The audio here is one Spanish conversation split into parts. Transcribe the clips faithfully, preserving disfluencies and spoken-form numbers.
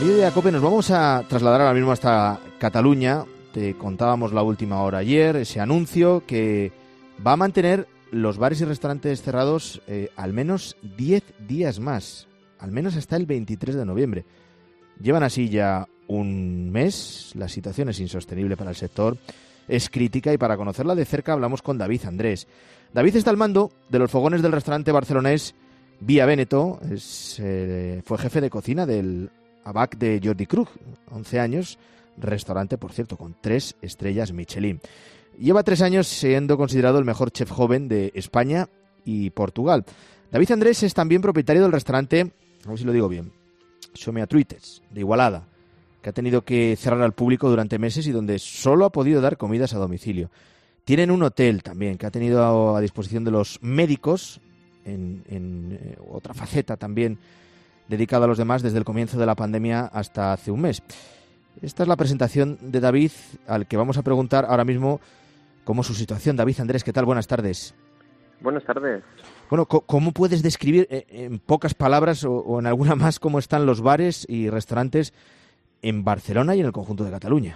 Mediodía Cope nos vamos a trasladar ahora mismo hasta Cataluña. Te contábamos la última hora ayer, ese anuncio que va a mantener los bares y restaurantes cerrados eh, al menos diez días más, al menos hasta el veintitrés de noviembre. Llevan así ya un mes, la situación es insostenible para el sector, es crítica, y para conocerla de cerca hablamos con David Andrés. David está al mando de los fogones del restaurante barcelonés Via Veneto, es, eh, fue jefe de cocina del Abac de Jordi Cruz, once años, restaurante, por cierto, con tres estrellas Michelin. Lleva tres años siendo considerado el mejor chef joven de España y Portugal. David Andrés es también propietario del restaurante, a ver si lo digo bien, Someatruites, de Igualada, que ha tenido que cerrar al público durante meses y donde solo ha podido dar comidas a domicilio. Tienen un hotel también que ha tenido a disposición de los médicos, en, en eh, otra faceta también dedicado a los demás desde el comienzo de la pandemia hasta hace un mes. Esta es la presentación de David, al que vamos a preguntar ahora mismo cómo es su situación. David Andrés, ¿qué tal? Buenas tardes. Buenas tardes. Bueno, ¿cómo puedes describir en pocas palabras o, o en alguna más cómo están los bares y restaurantes en Barcelona y en el conjunto de Cataluña?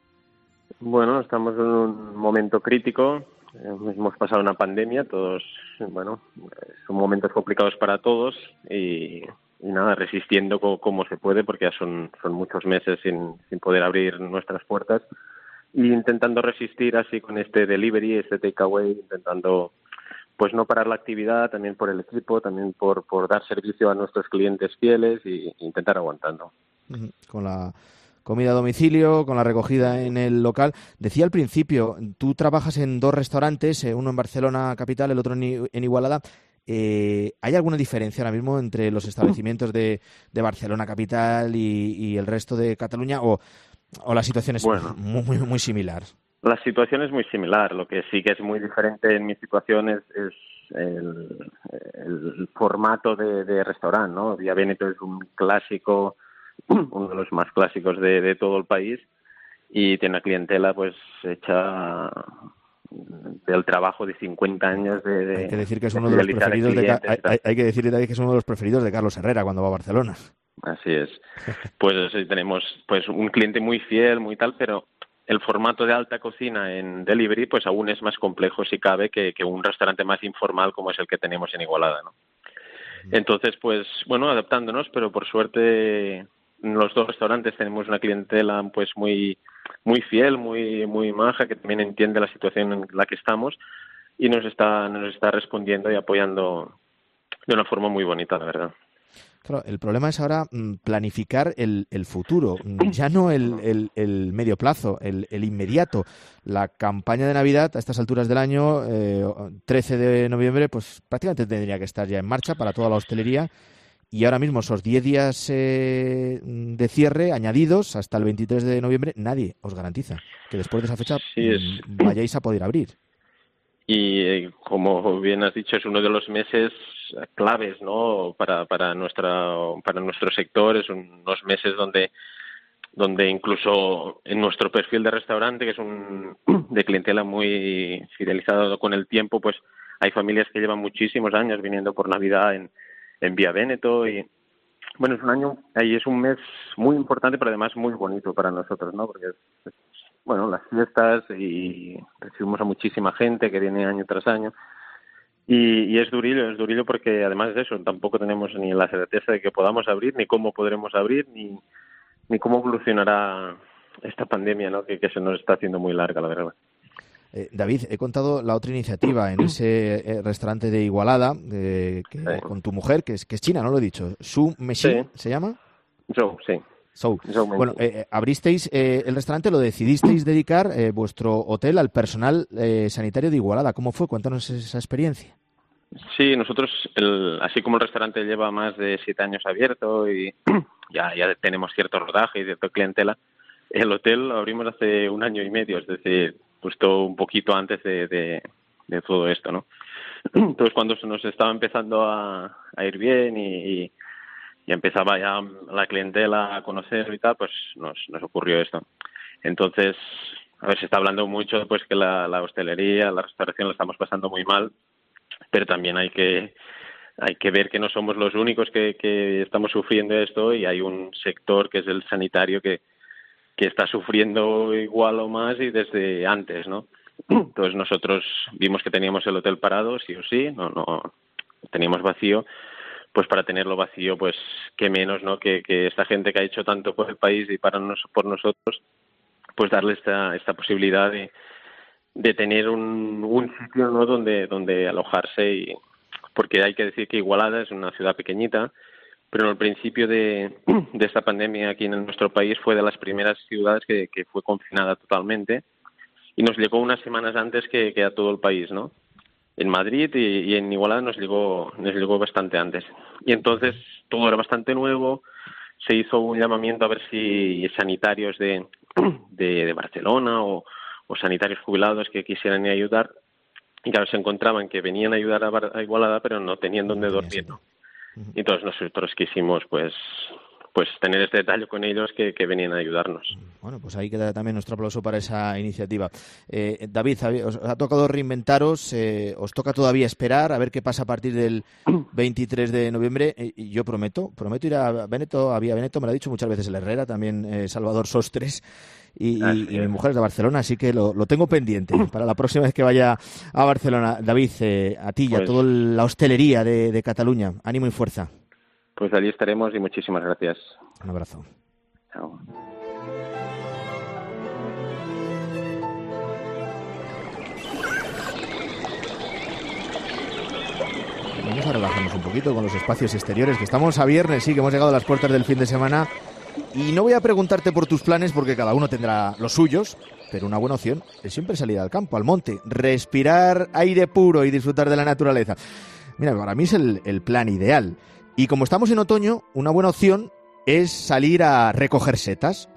Bueno, estamos en un momento crítico. Hemos pasado una pandemia, todos, bueno, son momentos complicados para todos y, y nada, resistiendo co- como se puede, porque ya son, son muchos meses sin, sin poder abrir nuestras puertas, y intentando resistir así con este delivery, este takeaway, intentando pues no parar la actividad, también por el equipo, también por, por dar servicio a nuestros clientes fieles y intentar aguantando. Con la comida a domicilio, con la recogida en el local. Decía al principio, tú trabajas en dos restaurantes, uno en Barcelona capital, el otro en, en Igualada. Eh, ¿Hay alguna diferencia ahora mismo entre los establecimientos de, de Barcelona capital y, y el resto de Cataluña, o, o la situación es Bueno, muy, muy, muy similar? La situación es muy similar. Lo que sí que es muy diferente en mi situación es, es el, el formato de, de restaurante, ¿no? Via Veneto es un clásico, uno de los más clásicos de, de todo el país, y tiene una clientela pues hecha del trabajo de cincuenta años de, de hay que decir que es de uno de los fidelizar preferidos de clientes, hay, hay, hay que decir David, que es uno de los preferidos de Carlos Herrera cuando va a Barcelona. Así es. Pues sí, tenemos pues un cliente muy fiel, muy tal, pero el formato de alta cocina en delivery pues aún es más complejo, si cabe, que, que un restaurante más informal como es el que tenemos en Igualada, ¿no? Entonces, pues, bueno, adaptándonos, pero por suerte en los dos restaurantes tenemos una clientela pues muy muy fiel, muy muy maja, que también entiende la situación en la que estamos y nos está nos está respondiendo y apoyando de una forma muy bonita, la verdad. Claro, el problema es ahora mmm, planificar el, el futuro, ya no el, el, el medio plazo, el, el inmediato. La campaña de Navidad a estas alturas del año, eh, trece de noviembre, pues prácticamente tendría que estar ya en marcha para toda la hostelería, y ahora mismo esos diez días eh, de cierre añadidos hasta el veintitrés de noviembre, nadie os garantiza que después de esa fecha Sí, es... mmm, vayáis a poder abrir. Y eh, como bien has dicho, es uno de los meses claves, ¿no? Para para nuestra para nuestro sector. Es unos meses donde donde incluso en nuestro perfil de restaurante, que es un de clientela muy fidelizado con el tiempo, pues hay familias que llevan muchísimos años viniendo por Navidad en en Via Veneto, y bueno, es un año, ahí es un mes muy importante, pero además muy bonito para nosotros, ¿no? Porque es, es bueno, las fiestas, y recibimos a muchísima gente que viene año tras año, y, y es durillo, es durillo porque además de eso tampoco tenemos ni la certeza de que podamos abrir, ni cómo podremos abrir, ni, ni cómo evolucionará esta pandemia, ¿no? Que, que se nos está haciendo muy larga, la verdad. Eh, David, he contado la otra iniciativa en ese eh, restaurante de Igualada, eh, que, Sí. con tu mujer, que es, que es china, ¿no lo he dicho? Su Meixin, Sí. ¿se llama? Yo, sí. So. Yo Bueno, eh, abristeis eh, el restaurante, lo decidisteis dedicar eh, vuestro hotel al personal eh, sanitario de Igualada. ¿Cómo fue? Cuéntanos esa experiencia. Sí, nosotros, el, así como el restaurante lleva más de siete años abierto y ya, ya tenemos cierto rodaje y cierta clientela, el hotel lo abrimos hace un año y medio, es decir, justo un poquito antes de, de, de todo esto, ¿no? Entonces, cuando se nos estaba empezando a, a ir bien y, y ya empezaba ya la clientela a conocer y tal, pues nos, nos ocurrió esto. Entonces, a ver, se está hablando mucho pues que la, la hostelería, la restauración la estamos pasando muy mal, pero también hay que hay que ver que no somos los únicos que, que estamos sufriendo esto, y hay un sector que es el sanitario que, que está sufriendo igual o más y desde antes, ¿no? Entonces nosotros vimos que teníamos el hotel parado, sí o sí, no, no teníamos vacío, pues para tenerlo vacío, pues qué menos, ¿no? Que, que esta gente que ha hecho tanto por el país y para nos, por nosotros, pues darle esta, esta posibilidad de, de tener un, un sitio, ¿no? donde, donde alojarse, y porque hay que decir que Igualada es una ciudad pequeñita, pero en el principio de, de esta pandemia aquí en nuestro país fue de las primeras ciudades que, que fue confinada totalmente, y nos llegó unas semanas antes que, que a todo el país, ¿no? En Madrid y, y en Igualada nos llegó, nos llegó bastante antes. Y entonces todo era bastante nuevo, se hizo un llamamiento a ver si sanitarios de, de, de Barcelona o, o sanitarios jubilados que quisieran ayudar, y claro, se encontraban que venían a ayudar a, Bar- a Igualada, pero no tenían dónde dormir, ¿no? Y entonces nosotros quisimos, pues, pues tener este detalle con ellos que, que venían a ayudarnos. Bueno, pues ahí queda también nuestro aplauso para esa iniciativa. Eh, David, os ha tocado reinventaros, eh, os toca todavía esperar a ver qué pasa a partir del veintitrés de noviembre. Eh, y yo prometo, prometo ir a Veneto, a Vía Veneto, me lo ha dicho muchas veces el Herrera, también eh, Salvador Sostres, y, y, y mi mujer es de Barcelona, así que lo, lo tengo pendiente para la próxima vez que vaya a Barcelona. David, eh, a ti y a Pues, toda la hostelería de, de Cataluña, ánimo y fuerza. Pues allí estaremos y muchísimas gracias. Un abrazo. Chao. Vamos a relajarnos un poquito con los espacios exteriores, que estamos a viernes, sí, que hemos llegado a las puertas del fin de semana. Y no voy a preguntarte por tus planes, porque cada uno tendrá los suyos, pero una buena opción es siempre salir al campo, al monte, respirar aire puro y disfrutar de la naturaleza. Mira, para mí es el, el plan ideal. Y como estamos en otoño, una buena opción es salir a recoger setas.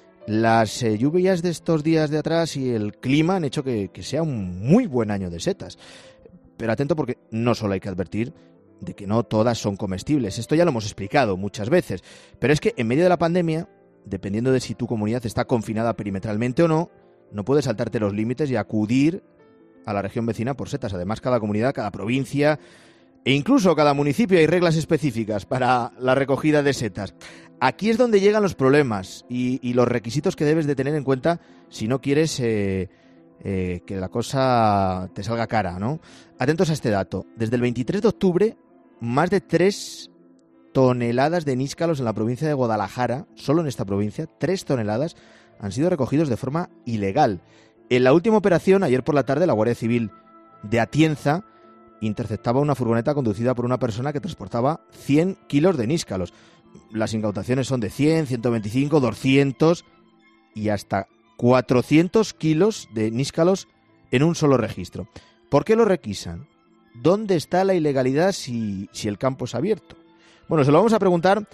Las eh, lluvias de estos días de atrás y el clima han hecho que, que sea un muy buen año de setas. Pero atento, porque no solo hay que advertir de que no todas son comestibles. Esto ya lo hemos explicado muchas veces. Pero es que en medio de la pandemia, dependiendo de si tu comunidad está confinada perimetralmente o no, no puedes saltarte los límites y acudir a la región vecina por setas. Además, cada comunidad, cada provincia e incluso cada municipio hay reglas específicas para la recogida de setas. Aquí es donde llegan los problemas y, y los requisitos que debes de tener en cuenta si no quieres eh, eh, que la cosa te salga cara, ¿no? Atentos a este dato. Desde el veintitrés de octubre, más de tres toneladas de níscalos en la provincia de Guadalajara, solo en esta provincia, tres toneladas, han sido recogidos de forma ilegal. En la última operación, ayer por la tarde, la Guardia Civil de Atienza interceptaba una furgoneta conducida por una persona que transportaba cien kilos de níscalos. Las incautaciones son de cien, ciento veinticinco, doscientos y hasta cuatrocientos kilos de níscalos en un solo registro. ¿Por qué lo requisan? ¿Dónde está la ilegalidad si, si el campo es abierto? Bueno, se lo vamos a preguntar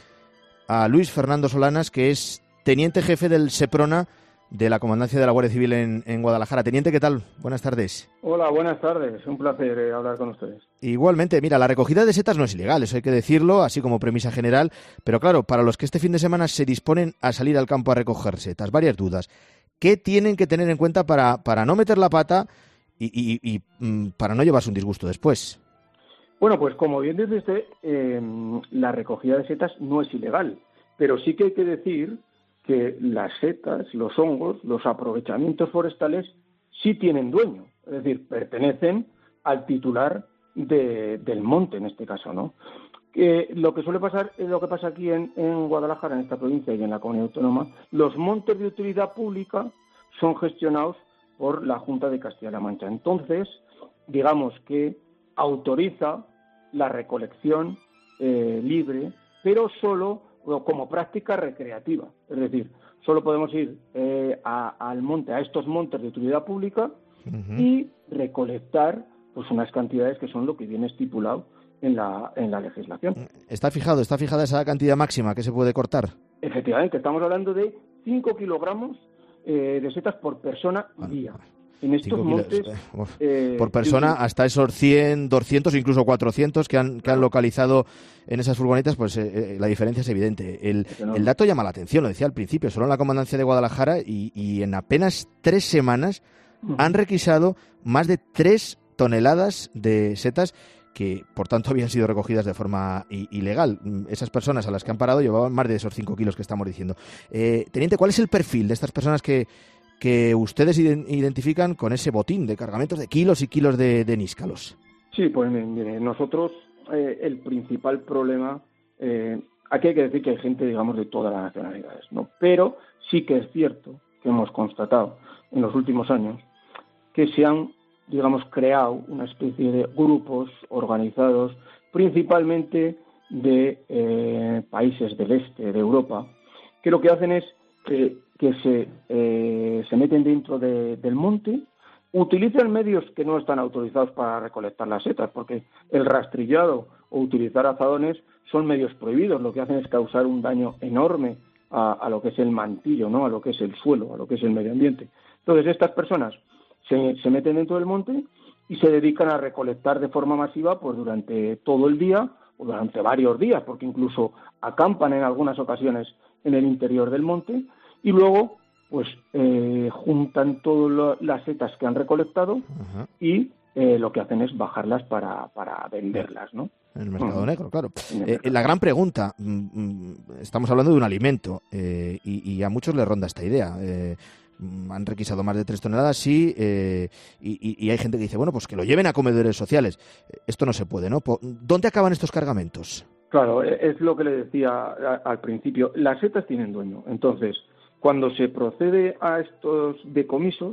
a Luis Fernando Solanas, que es teniente jefe del SEPRONA de la Comandancia de la Guardia Civil en, en Guadalajara. Teniente, ¿qué tal? Buenas tardes. Hola, buenas tardes. Un placer eh, hablar con ustedes. Igualmente, mira, la recogida de setas no es ilegal, eso hay que decirlo, así como premisa general, pero claro, para los que este fin de semana se disponen a salir al campo a recoger setas, varias dudas. ¿Qué tienen que tener en cuenta para, para no meter la pata y, y, y mm, para no llevarse un disgusto después? Bueno, pues como bien dice usted, eh, la recogida de setas no es ilegal, pero sí que hay que decir que las setas, los hongos, los aprovechamientos forestales sí tienen dueño, es decir, pertenecen al titular de, del monte en este caso, ¿no? Que lo que suele pasar es lo que pasa aquí en, en Guadalajara, en esta provincia y en la comunidad autónoma. Los montes de utilidad pública son gestionados por la Junta de Castilla-La Mancha. Entonces, digamos que autoriza la recolección eh, libre, pero solo como práctica recreativa. Es decir, solo podemos ir eh, a, al monte, a estos montes de utilidad pública uh-huh. y recolectar pues unas cantidades que son lo que viene estipulado en la, en la legislación. ¿Está fijado, está fijada esa cantidad máxima que se puede cortar? Efectivamente, estamos hablando de cinco kilogramos eh, de setas por persona y bueno, día. En estos montes... Kilos, eh, por persona, sí, hasta esos cien, doscientos, incluso cuatrocientos que han, que han localizado en esas furgonetas, pues eh, la diferencia es evidente. El, el dato llama la atención, lo decía al principio, solo en la Comandancia de Guadalajara y, y en apenas tres semanas uh-huh. han requisado más de tres toneladas de setas que por tanto habían sido recogidas de forma i- ilegal. Esas personas a las que han parado llevaban más de esos cinco kilos que estamos diciendo. Eh, teniente, ¿cuál es el perfil de estas personas que, que ustedes iden- identifican con ese botín de cargamentos de kilos y kilos de, de níscalos? Sí, pues mire, nosotros eh, el principal problema, eh, aquí hay que decir que hay gente, digamos, de todas las nacionalidades, ¿no? Pero sí que es cierto que hemos constatado en los últimos años que se han, digamos, creado una especie de grupos organizados principalmente de eh, países del este de Europa, que lo que hacen es que, que se, eh, se meten dentro de, del monte, utilizan medios que no están autorizados para recolectar las setas, porque el rastrillado o utilizar azadones son medios prohibidos, lo que hacen es causar un daño enorme a, a lo que es el mantillo, ¿no? A lo que es el suelo, a lo que es el medio ambiente. Entonces, estas personas se, se meten dentro del monte y se dedican a recolectar de forma masiva pues durante todo el día o durante varios días, porque incluso acampan en algunas ocasiones en el interior del monte y luego pues eh, juntan todas las setas que han recolectado uh-huh. y eh, lo que hacen es bajarlas para, para venderlas, ¿no? En el mercado uh-huh. negro, claro. Eh, la gran pregunta, estamos hablando de un alimento eh, y, y a muchos les ronda esta idea. Eh, han requisado más de tres toneladas, sí, eh, y, y hay gente que dice, bueno, pues que lo lleven a comedores sociales. Esto no se puede, ¿no? ¿Dónde acaban estos cargamentos? Claro, es lo que le decía al principio. Las setas tienen dueño. Entonces, cuando se procede a estos decomisos,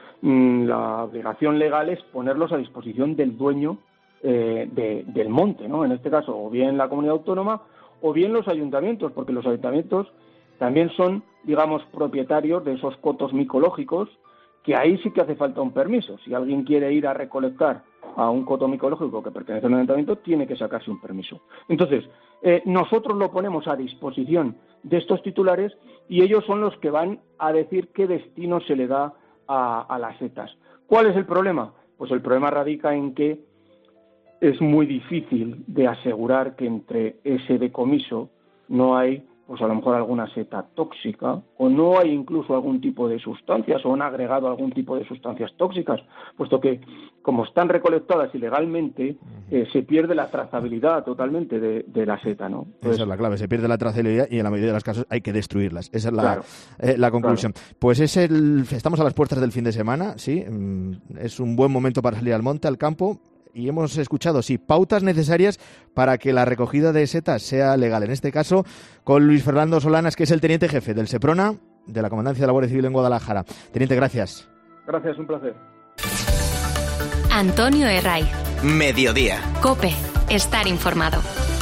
la obligación legal es ponerlos a disposición del dueño eh, de, del monte, ¿no? En este caso, o bien la comunidad autónoma, o bien los ayuntamientos, porque los ayuntamientos también son, digamos, propietarios de esos cotos micológicos, que ahí sí que hace falta un permiso. Si alguien quiere ir a recolectar a un coto micológico que pertenece a un ayuntamiento, tiene que sacarse un permiso. Entonces, eh, nosotros lo ponemos a disposición de estos titulares y ellos son los que van a decir qué destino se le da a, a las setas. ¿Cuál es el problema? Pues el problema radica en que es muy difícil de asegurar que entre ese decomiso no hay, pues a lo mejor alguna seta tóxica, o no hay incluso algún tipo de sustancias, o han agregado algún tipo de sustancias tóxicas, puesto que, como están recolectadas ilegalmente, eh, se pierde la trazabilidad totalmente de, de la seta, ¿no? Entonces, esa es la clave, se pierde la trazabilidad y en la mayoría de los casos hay que destruirlas. Esa es la, claro, eh, la conclusión. Claro. Pues es el, estamos a las puertas del fin de semana, sí, es un buen momento para salir al monte, al campo. Y hemos escuchado, sí, pautas necesarias para que la recogida de setas sea legal. En este caso, con Luis Fernando Solanas, que es el teniente jefe del SEPRONA, de la Comandancia de la Guardia Civil en Guadalajara. Teniente, gracias. Gracias, un placer. Antonio Herraiz. Mediodía. COPE. Estar informado.